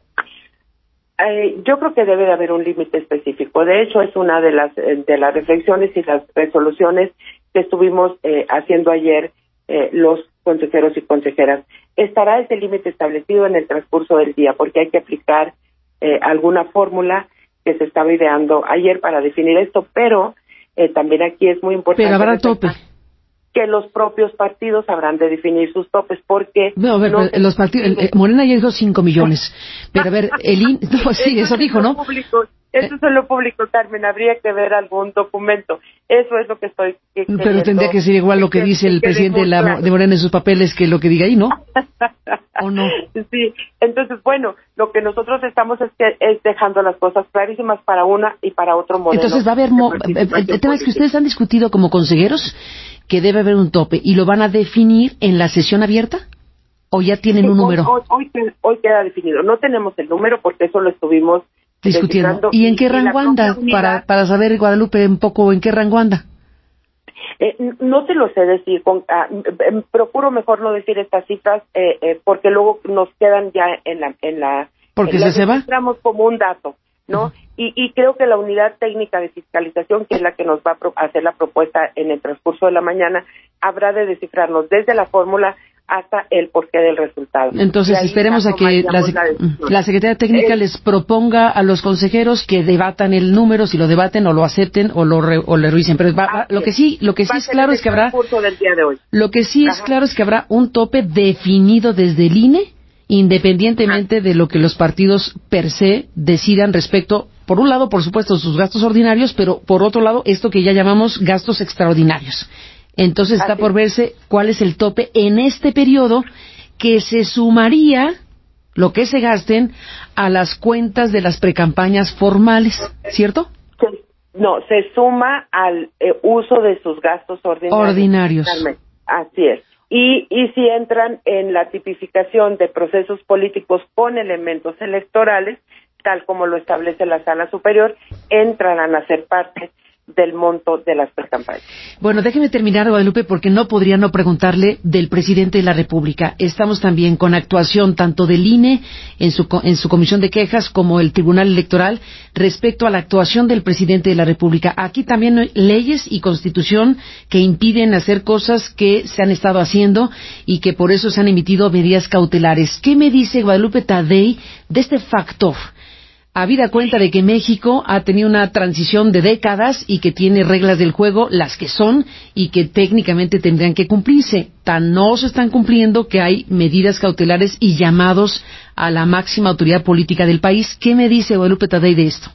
Eh, yo creo que debe de haber un límite específico. De hecho, es una de las eh, de las reflexiones y las resoluciones que estuvimos eh, haciendo ayer eh, los consejeros y consejeras. Estará ese límite establecido en el transcurso del día, porque hay que aplicar eh, alguna fórmula que se estaba ideando ayer para definir esto, pero eh, también aquí es muy importante. Pero habrá tope. Que los propios partidos habrán de definir sus topes, porque... No, a ver, no los partidos, el, el, Morena ya dijo cinco millones, pero a ver, el I N E, no, sí, eso, eso dijo, ¿no? Público, eso es en lo público, Carmen, habría que ver algún documento, eso es lo que estoy queriendo. Pero tendría que ser igual lo que, que dice el que presidente de, la, de Morena en sus papeles que lo que diga ahí, ¿no? ¿O no? Sí, entonces, bueno, lo que nosotros estamos es, que, es dejando las cosas clarísimas para una y para otro modelo. Entonces va a haber, mo- el, el tema es que ustedes han discutido como consejeros que debe haber un tope, ¿y lo van a definir en la sesión abierta? ¿O ya tienen sí, un número? Hoy, hoy, hoy queda definido. No tenemos el número porque eso lo estuvimos discutiendo. ¿Y en qué rango anda? Para, para saber, Guadalupe, un poco en qué rango anda. Eh, no te lo sé decir. Con, ah, eh, procuro mejor no decir estas cifras eh, eh, porque luego nos quedan ya en la... En la ¿Porque en se, se va? Registramos como un dato. ¿no? Uh-huh. Y, y creo que la unidad técnica de fiscalización, que es la que nos va a pro- hacer la propuesta en el transcurso de la mañana, habrá de descifrarnos desde la fórmula hasta el porqué del resultado. Entonces esperemos a que la, la, la Secretaría Técnica eh, les proponga a los consejeros que debatan el número, si lo debaten o lo acepten o lo re, o le revisen. Pero va, va, lo que sí, lo que sí es claro es que habrá del día de hoy. Lo que sí Ajá. es claro es que habrá un tope definido desde el I N E, independientemente Ajá. de lo que los partidos per se decidan respecto, por un lado, por supuesto, sus gastos ordinarios, pero por otro lado, esto que ya llamamos gastos extraordinarios. Entonces está Así. por verse cuál es el tope en este periodo que se sumaría lo que se gasten a las cuentas de las precampañas formales, ¿cierto? Sí. No, se suma al eh, uso de sus gastos ordinarios. Ordinarios. Así es. Y, y si entran en la tipificación de procesos políticos con elementos electorales, tal como lo establece la Sala Superior, entrarán a ser parte del monto de las precampañas. Bueno, déjeme terminar, Guadalupe, porque no podría no preguntarle del presidente de la República. Estamos también con actuación tanto del I N E en su, en su comisión de quejas como el Tribunal Electoral respecto a la actuación del presidente de la República. Aquí también hay leyes y constitución que impiden hacer cosas que se han estado haciendo y que por eso se han emitido medidas cautelares. ¿Qué me dice Guadalupe Tadei de este factor? Habida cuenta de que México ha tenido una transición de décadas y que tiene reglas del juego, las que son, y que técnicamente tendrían que cumplirse. Tan no se están cumpliendo que hay medidas cautelares y llamados a la máxima autoridad política del país. ¿Qué me dice Guadalupe Tadei de esto?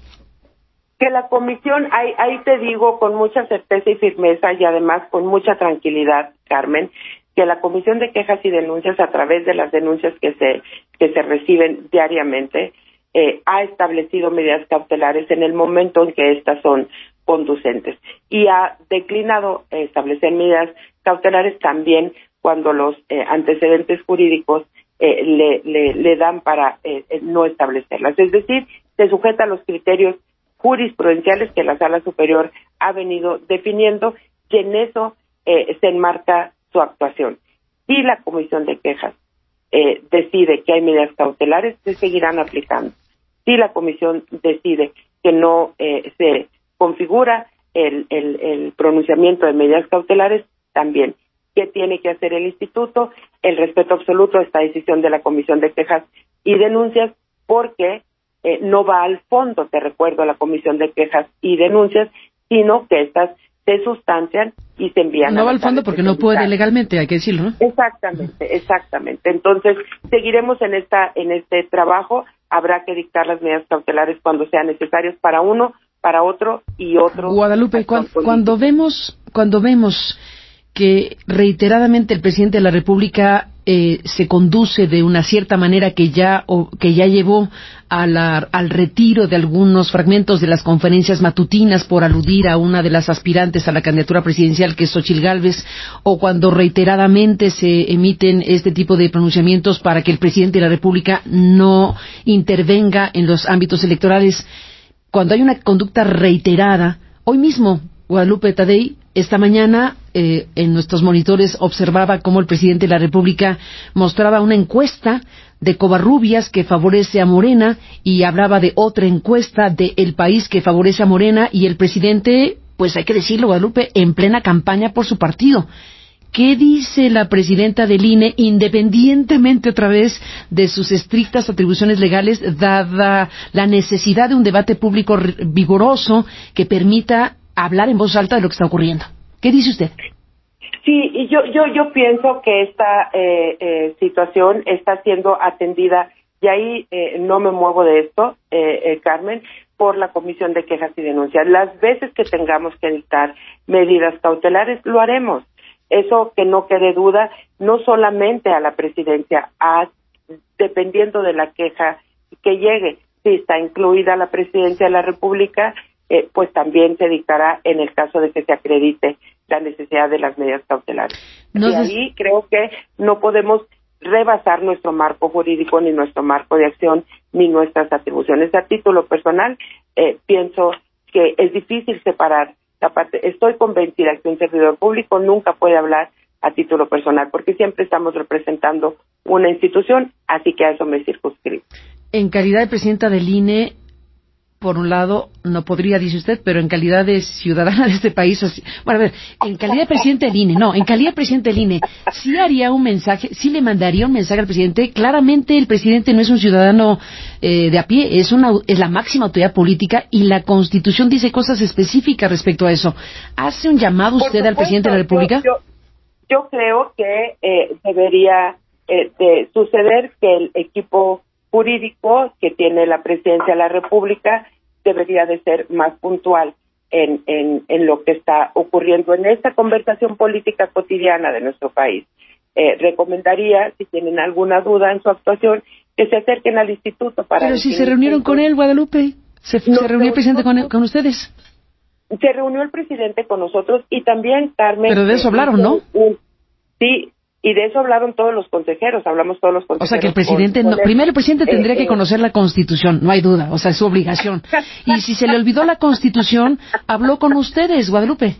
Que la comisión, ahí, ahí te digo con mucha certeza y firmeza y además con mucha tranquilidad, Carmen, que la Comisión de Quejas y Denuncias, a través de las denuncias que se, que se reciben diariamente, Eh, ha establecido medidas cautelares en el momento en que estas son conducentes y ha declinado eh, establecer medidas cautelares también cuando los eh, antecedentes jurídicos eh, le, le, le dan para eh, no establecerlas. Es decir, se sujeta a los criterios jurisprudenciales que la Sala Superior ha venido definiendo y en eso eh, se enmarca su actuación. Si la Comisión de Quejas eh, decide que hay medidas cautelares, se seguirán aplicando. Si la comisión decide que no eh, se configura el, el, el pronunciamiento de medidas cautelares, también. ¿Qué tiene que hacer el instituto? El respeto absoluto a esta decisión de la Comisión de Quejas y Denuncias, porque eh, no va al fondo, te recuerdo, a la Comisión de Quejas y Denuncias, sino que estas se sustancian y se envían. No va al fondo porque no puede legalmente, hay que decirlo, ¿no? Exactamente, exactamente. Entonces, seguiremos en esta en este trabajo. Habrá que dictar las medidas cautelares cuando sean necesarias para uno, para otro y otro. Guadalupe, cuando, cuando vemos cuando vemos que reiteradamente el presidente de la República eh, se conduce de una cierta manera que ya o, que ya llevó a la, al retiro de algunos fragmentos de las conferencias matutinas por aludir a una de las aspirantes a la candidatura presidencial, que es Xóchitl Gálvez, o cuando reiteradamente se emiten este tipo de pronunciamientos para que el presidente de la República no intervenga en los ámbitos electorales. Cuando hay una conducta reiterada, hoy mismo Guadalupe Tadei, esta mañana eh, en nuestros monitores observaba cómo el presidente de la República mostraba una encuesta de Covarrubias que favorece a Morena y hablaba de otra encuesta de El País que favorece a Morena y el presidente, pues hay que decirlo, Guadalupe, en plena campaña por su partido. ¿Qué dice la presidenta del I N E, independientemente otra vez de sus estrictas atribuciones legales, dada la necesidad de un debate público vigoroso que permita hablar en voz alta de lo que está ocurriendo? ¿Qué dice usted? Sí, y yo yo yo pienso que esta eh, eh, situación está siendo atendida, y ahí eh, no me muevo de esto, eh, eh, Carmen, por la Comisión de Quejas y Denuncias. Las veces que tengamos que dictar medidas cautelares, lo haremos. Eso que no quede duda, no solamente a la presidencia, a, dependiendo de la queja que llegue. Si está incluida la presidencia de la República, eh, pues también se dictará en el caso de que se acredite la necesidad de las medidas cautelares. No y ahí creo que no podemos rebasar nuestro marco jurídico, ni nuestro marco de acción, ni nuestras atribuciones. A título personal, eh, pienso que es difícil separar la parte. Estoy convencida que un servidor público nunca puede hablar a título personal, porque siempre estamos representando una institución, así que a eso me circunscribo. En calidad de presidenta del I N E, por un lado, no podría, dice usted, pero en calidad de ciudadana de este país, así, bueno, a ver, en calidad de presidente del I N E, no, en calidad de presidente del I N E, sí haría un mensaje, sí le mandaría un mensaje al presidente. Claramente el presidente no es un ciudadano eh, de a pie, es una es la máxima autoridad política y la Constitución dice cosas específicas respecto a eso. ¿Hace un llamado Por usted supuesto, al presidente de la República? Yo, yo, yo creo que eh, debería eh, de suceder que el equipo jurídico que tiene la presidencia de la República debería de ser más puntual en, en, en lo que está ocurriendo en esta conversación política cotidiana de nuestro país. Eh, recomendaría, si tienen alguna duda en su actuación, que se acerquen al instituto para... Pero si se reunieron con él, Guadalupe, se, no, se reunió el presidente con, él, con ustedes. Se reunió el presidente con nosotros y también Carmen... Pero de eso hablaron, ¿no? Un, sí, y de eso hablaron todos los consejeros, hablamos todos los consejeros. O sea que el presidente, con, no, con primero el presidente eh, tendría eh, que conocer la Constitución, no hay duda, o sea, es su obligación. Y si se le olvidó la Constitución, habló con ustedes, Guadalupe.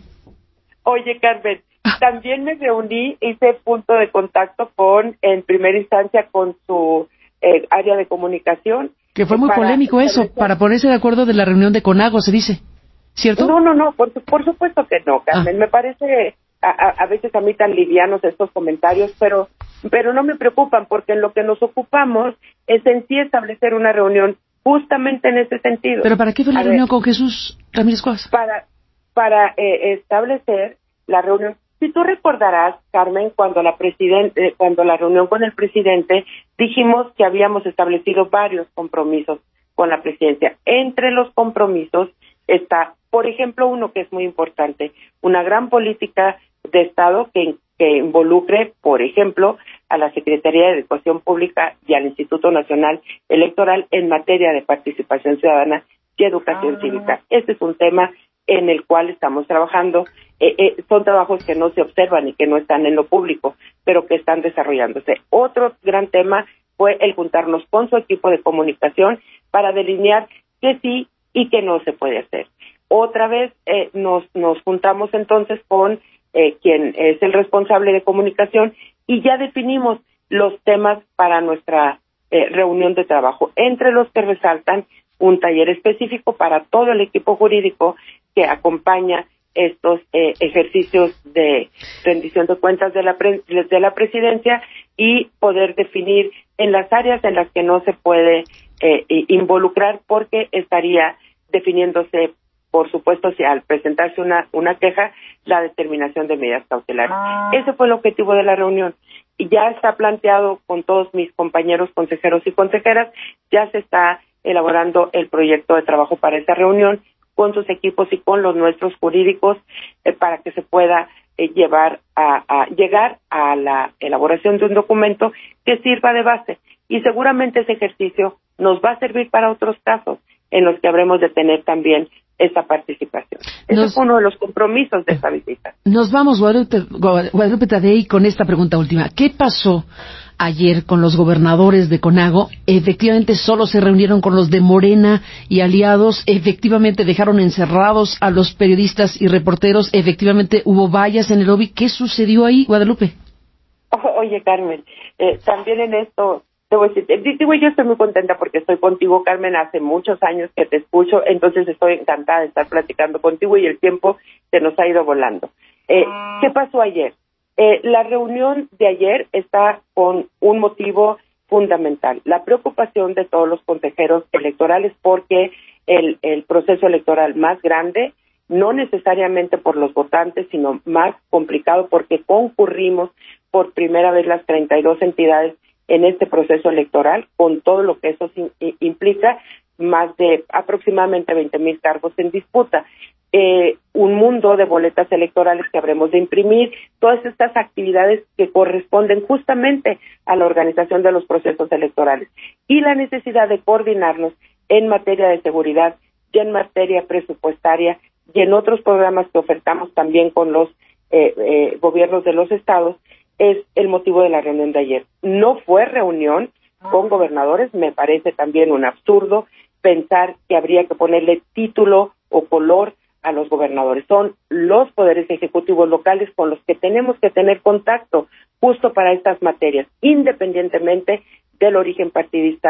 Oye, Carmen, también me reuní, hice punto de contacto con, en primera instancia, con su eh, área de comunicación. Que fue muy para, polémico eso, para, para ponerse de acuerdo de la reunión de CONAGO, se dice, ¿cierto? No, no, no, por, por supuesto que no, Carmen, ah. me parece... A, a, a veces a mí tan livianos estos comentarios, pero pero no me preocupan porque en lo que nos ocupamos es en sí establecer una reunión justamente en ese sentido. ¿Pero para qué fue la a reunión ver, con Jesús Ramírez Cuevas? Para, para eh, establecer la reunión. Si tú recordarás, Carmen, cuando la presidente, cuando la reunión con el presidente, dijimos que habíamos establecido varios compromisos con la presidencia. Entre los compromisos está, por ejemplo, uno que es muy importante, una gran política de Estado que, que involucre, por ejemplo, a la Secretaría de Educación Pública y al Instituto Nacional Electoral en materia de participación ciudadana y educación ah. cívica. Este es un tema en el cual estamos trabajando. Eh, eh, son trabajos que no se observan y que no están en lo público, pero que están desarrollándose. Otro gran tema fue el juntarnos con su equipo de comunicación para delinear qué sí y qué no se puede hacer. Otra vez eh, nos, nos juntamos entonces con eh, quien es el responsable de comunicación y ya definimos los temas para nuestra eh, reunión de trabajo, entre los que resaltan un taller específico para todo el equipo jurídico que acompaña estos eh, ejercicios de rendición de cuentas de la, pre- de la presidencia y poder definir en las áreas en las que no se puede eh, involucrar porque estaría definiéndose, por supuesto, si al presentarse una, una queja, la determinación de medidas cautelares. Ah. Ese fue el objetivo de la reunión. Y ya está planteado con todos mis compañeros consejeros y consejeras, ya se está elaborando el proyecto de trabajo para esta reunión con sus equipos y con los nuestros jurídicos eh, para que se pueda eh, llevar a, a llegar a la elaboración de un documento que sirva de base. Y seguramente ese ejercicio nos va a servir para otros casos en los que habremos de tener también esta participación. Ese nos, es uno de los compromisos de esta visita. Nos vamos, Guadalupe, Guadalupe Tadei, con esta pregunta última. ¿Qué pasó ayer con los gobernadores de CONAGO? Efectivamente solo se reunieron con los de Morena y aliados, efectivamente dejaron encerrados a los periodistas y reporteros, efectivamente hubo vallas en el lobby. ¿Qué sucedió ahí, Guadalupe? Oh, oye, Carmen, eh, también en esto debo decir, digo, yo estoy muy contenta porque estoy contigo, Carmen, hace muchos años que te escucho, entonces estoy encantada de estar platicando contigo y el tiempo se nos ha ido volando. Eh, ¿Qué pasó ayer? Eh, la reunión de ayer está con un motivo fundamental, la preocupación de todos los consejeros electorales porque el, el proceso electoral más grande, no necesariamente por los votantes, sino más complicado porque concurrimos por primera vez las treinta y dos entidades en este proceso electoral, con todo lo que eso implica, más de aproximadamente veinte mil cargos en disputa. Eh, un mundo de boletas electorales que habremos de imprimir, todas estas actividades que corresponden justamente a la organización de los procesos electorales y la necesidad de coordinarnos en materia de seguridad y en materia presupuestaria y en otros programas que ofertamos también con los eh, eh, gobiernos de los estados, es el motivo de la reunión de ayer. No fue reunión con gobernadores, me parece también un absurdo pensar que habría que ponerle título o color a los gobernadores. Son los poderes ejecutivos locales con los que tenemos que tener contacto justo para estas materias, independientemente del origen partidista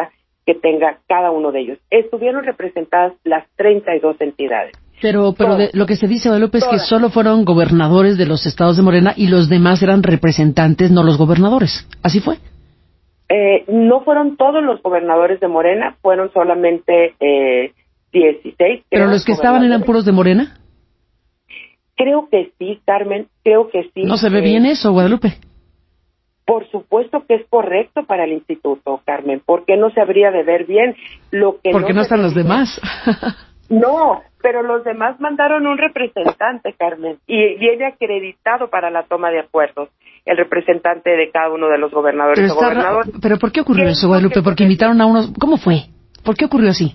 que tenga cada uno de ellos. Estuvieron representadas las treinta y dos entidades. Pero, pero de, lo que se dice, Guadalupe, es que solo fueron gobernadores de los estados de Morena y los demás eran representantes, no los gobernadores. ¿Así fue? Eh, no fueron todos los gobernadores de Morena, fueron solamente eh, dieciséis. ¿Pero los que estaban eran puros de Morena? Creo que sí, Carmen, creo que sí. ¿No se ve eh, bien eso, Guadalupe? Por supuesto que es correcto para el instituto, Carmen. ¿Por qué no se habría de ver bien? Lo que Porque no, no están los demás. No, pero los demás mandaron un representante, Carmen, y viene acreditado para la toma de acuerdos, el representante de cada uno de los gobernadores pero o gobernadores. Ra- ¿Pero por qué ocurrió eso, Guadalupe? Porque invitaron a unos... ¿Cómo fue? ¿Por qué ocurrió así?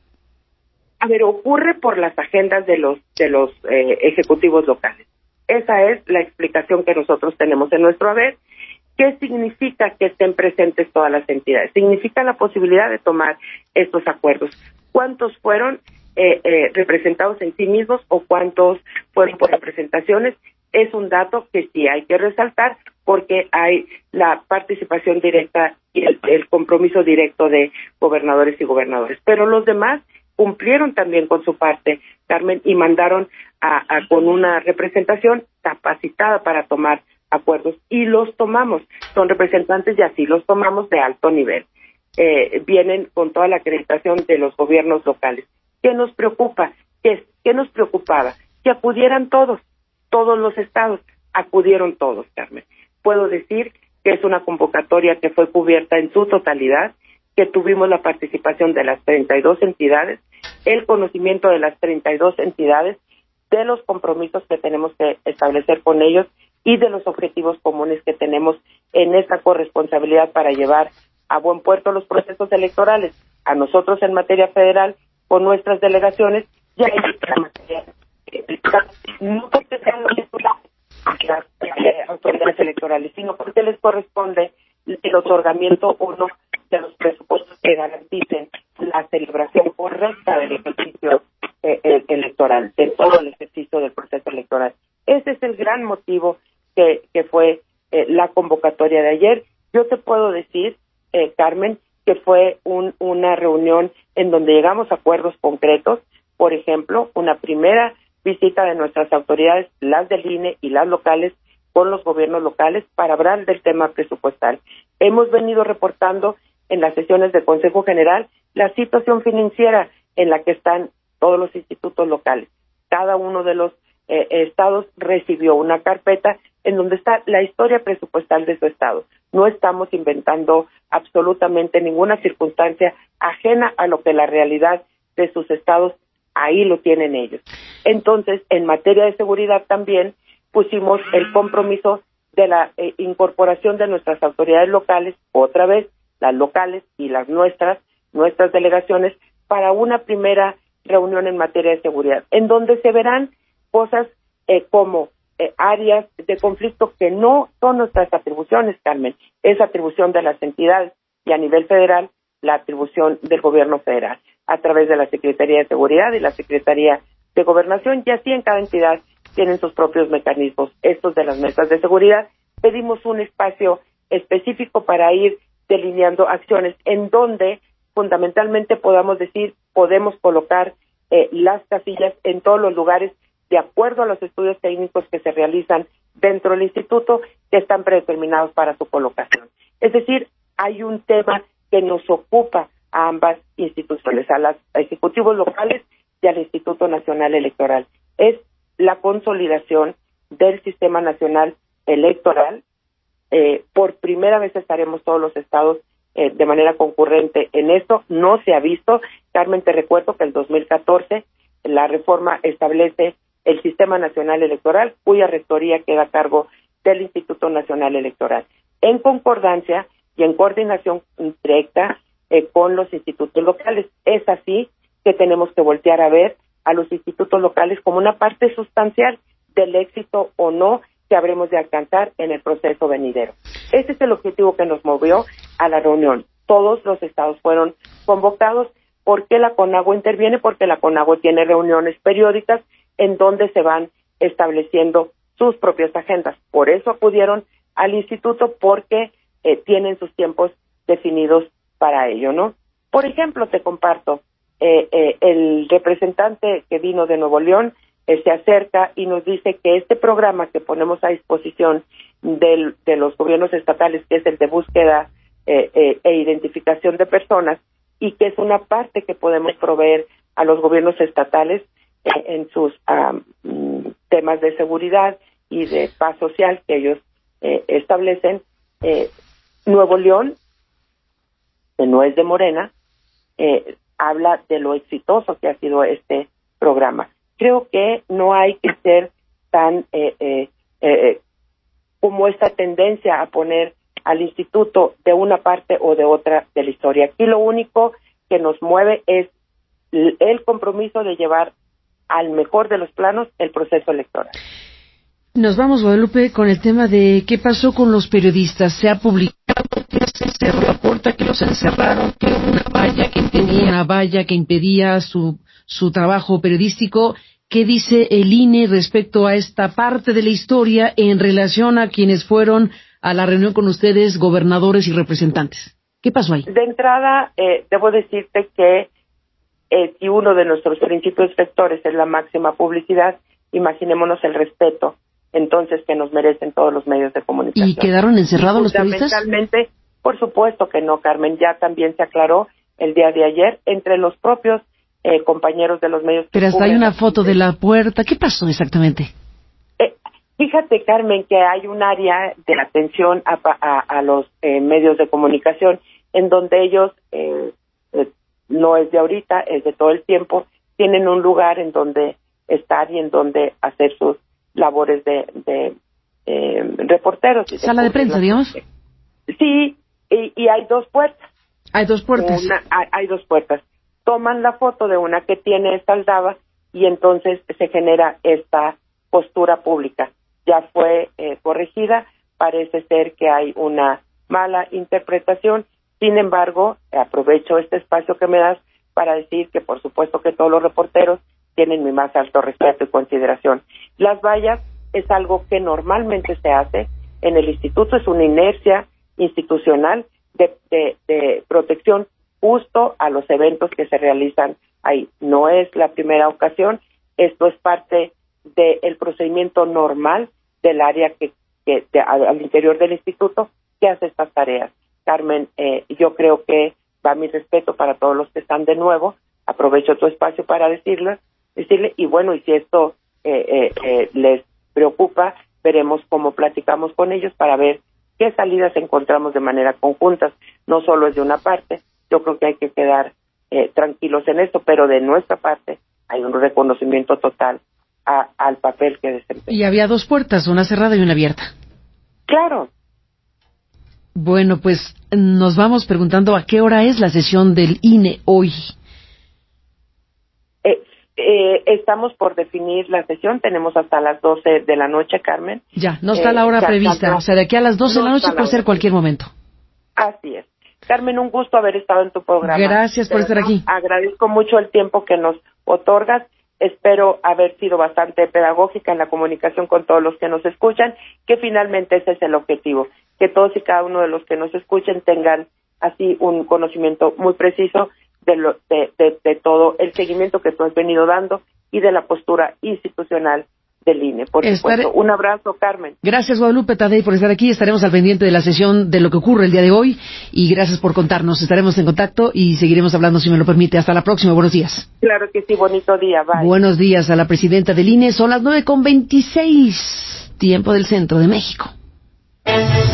A ver, ocurre por las agendas de los de los eh, ejecutivos locales. Esa es la explicación que nosotros tenemos en nuestro haber. ¿Qué significa que estén presentes todas las entidades? Significa la posibilidad de tomar estos acuerdos. ¿Cuántos fueron eh, eh, representados en sí mismos o cuántos fueron por representaciones? Es un dato que sí hay que resaltar porque hay la participación directa y el, el compromiso directo de gobernadores y gobernadores. Pero los demás cumplieron también con su parte, Carmen, y mandaron a, a con una representación capacitada para tomar acuerdos, y los tomamos. Son representantes y así los tomamos de alto nivel. Eh, vienen con toda la acreditación de los gobiernos locales. ¿Qué nos preocupa? ¿Qué, qué nos preocupaba? Que acudieran todos, todos los estados, acudieron todos, Carmen. Puedo decir que es una convocatoria que fue cubierta en su totalidad, que tuvimos la participación de las treinta y dos entidades, el conocimiento de las treinta y dos entidades, de los compromisos que tenemos que establecer con ellos y de los objetivos comunes que tenemos en esta corresponsabilidad para llevar a buen puerto los procesos electorales, a nosotros en materia federal con nuestras delegaciones y a ellos en materia electoral, no porque sean los las eh, autoridades electorales, sino porque les corresponde el otorgamiento o no de los presupuestos que garanticen la celebración correcta del ejercicio eh, electoral, de todo el ejercicio del proceso electoral. Ese es el gran motivo que, que fue eh, la convocatoria de ayer. Yo te puedo decir, eh, Carmen, que fue un, una reunión en donde llegamos a acuerdos concretos. Por ejemplo, una primera visita de nuestras autoridades, las del I N E y las locales, con los gobiernos locales para hablar del tema presupuestal. Hemos venido reportando en las sesiones del Consejo General la situación financiera en la que están todos los institutos locales. Cada uno de los eh, estados recibió una carpeta en donde está la historia presupuestal de su estado. No estamos inventando absolutamente ninguna circunstancia ajena a lo que la realidad de sus estados, ahí lo tienen ellos. Entonces, en materia de seguridad también pusimos el compromiso de la eh, incorporación de nuestras autoridades locales, otra vez, las locales y las nuestras, nuestras delegaciones, para una primera reunión en materia de seguridad, en donde se verán cosas eh, como eh, áreas de conflicto que no son nuestras atribuciones, Carmen, es atribución de las entidades y a nivel federal la atribución del gobierno federal, a través de la Secretaría de Seguridad y la Secretaría de Gobernación, y así en cada entidad tienen sus propios mecanismos. Estos de las mesas de seguridad, pedimos un espacio específico para ir delineando acciones en donde fundamentalmente podamos decir, podemos colocar eh, las casillas en todos los lugares de acuerdo a los estudios técnicos que se realizan dentro del instituto, que están predeterminados para su colocación. Es decir, hay un tema que nos ocupa a ambas instituciones, a los ejecutivos locales y al Instituto Nacional Electoral. Es la consolidación del Sistema Nacional Electoral. Eh, por primera vez estaremos todos los estados eh, de manera concurrente en esto. No se ha visto. Carmen, te recuerdo que el dos mil catorce la reforma establece el Sistema Nacional Electoral, cuya rectoría queda a cargo del Instituto Nacional Electoral, en concordancia y en coordinación directa eh, con los institutos locales. Es así que tenemos que voltear a ver a los institutos locales como una parte sustancial del éxito o no que habremos de alcanzar en el proceso venidero. Ese es el objetivo que nos movió a la reunión. Todos los estados fueron convocados. ¿Por qué la CONAGUA interviene? Porque la CONAGUA tiene reuniones periódicas en donde se van estableciendo sus propias agendas. Por eso acudieron al instituto, porque eh, tienen sus tiempos definidos para ello, ¿no? Por ejemplo, te comparto, eh, eh, el representante que vino de Nuevo León eh, se acerca y nos dice que este programa que ponemos a disposición del, de los gobiernos estatales, que es el de búsqueda eh, eh, e identificación de personas, y que es una parte que podemos proveer a los gobiernos estatales eh, en sus um, temas de seguridad y de paz social que ellos eh, establecen. eh, Nuevo León, que no es de Morena, eh, habla de lo exitoso que ha sido este programa. Creo que no hay que ser tan eh, eh, eh, como esta tendencia a poner al instituto de una parte o de otra de la historia. Aquí lo único que nos mueve es el compromiso de llevar al mejor de los planos el proceso electoral. Nos vamos, Guadalupe, con el tema de qué pasó con los periodistas. Se ha publicado que se cerró la puerta, que los encerraron, que una valla que impedía, una valla que impedía su, su trabajo periodístico. ¿Qué dice el I N E respecto a esta parte de la historia en relación a quienes fueron a la reunión con ustedes, gobernadores y representantes? ¿Qué pasó ahí? De entrada, eh, debo decirte que eh, si uno de nuestros principios rectores es la máxima publicidad, imaginémonos el respeto entonces que nos merecen todos los medios de comunicación. ¿Y quedaron encerrados los periodistas? Fundamentalmente, por supuesto que no, Carmen, ya también se aclaró el día de ayer entre los propios eh, compañeros de los medios. Pero hasta hay una foto de la puerta. ¿Qué pasó exactamente? Eh, fíjate, Carmen, que hay un área de atención a, a, a los eh, medios de comunicación en donde ellos, eh, eh, no es de ahorita, es de todo el tiempo, tienen un lugar en donde estar y en donde hacer sus labores de, de eh, reporteros. Y de ¿Sala de prensa, digamos? Sí, y, y hay dos puertas. Hay dos puertas. Una, hay, hay dos puertas. Toman la foto de una que tiene esta aldaba y entonces se genera esta postura pública. Ya fue eh, corregida, parece ser que hay una mala interpretación. Sin embargo, aprovecho este espacio que me das para decir que por supuesto que todos los reporteros tienen mi más alto respeto y consideración. Las vallas es algo que normalmente se hace en el instituto, es una inercia institucional de, de, de protección justo a los eventos que se realizan ahí. No es la primera ocasión, esto es parte del procedimiento normal del área que, que de, al interior del instituto que hace estas tareas. Carmen, eh, yo creo que va mi respeto para todos los que están de nuevo, aprovecho tu espacio para decirlo, decirle, y bueno, y si esto eh, eh, eh, les preocupa, veremos cómo platicamos con ellos para ver qué salidas encontramos de manera conjunta. No solo es de una parte, yo creo que hay que quedar eh, tranquilos en esto, pero de nuestra parte hay un reconocimiento total a, al papel que desempeña. Y había dos puertas, una cerrada y una abierta. Claro. Bueno, pues nos vamos preguntando a qué hora es la sesión del I N E hoy. Eh, eh, estamos por definir la sesión, tenemos hasta las doce de la noche, Carmen. Ya, no está eh, la hora ya, prevista, ya, o sea, de aquí a las doce no de la noche la puede ser hora. cualquier momento. Así es. Carmen, un gusto haber estado en tu programa. Gracias por estar aquí. Agradezco mucho el tiempo que nos otorgas. Espero haber sido bastante pedagógica en la comunicación con todos los que nos escuchan, que finalmente ese es el objetivo, que todos y cada uno de los que nos escuchen tengan así un conocimiento muy preciso de, lo, de, de, de todo el seguimiento que tú has venido dando y de la postura institucional del I N E. Por Estaré... supuesto. Un abrazo, Carmen. Gracias, Guadalupe Tadei, por estar aquí. Estaremos al pendiente de la sesión de lo que ocurre el día de hoy y gracias por contarnos. Estaremos en contacto y seguiremos hablando, si me lo permite. Hasta la próxima. Buenos días. Claro que sí. Bonito día. Bye. Buenos días a la presidenta del I N E. Son las nueve con veintiséis, tiempo del centro de México.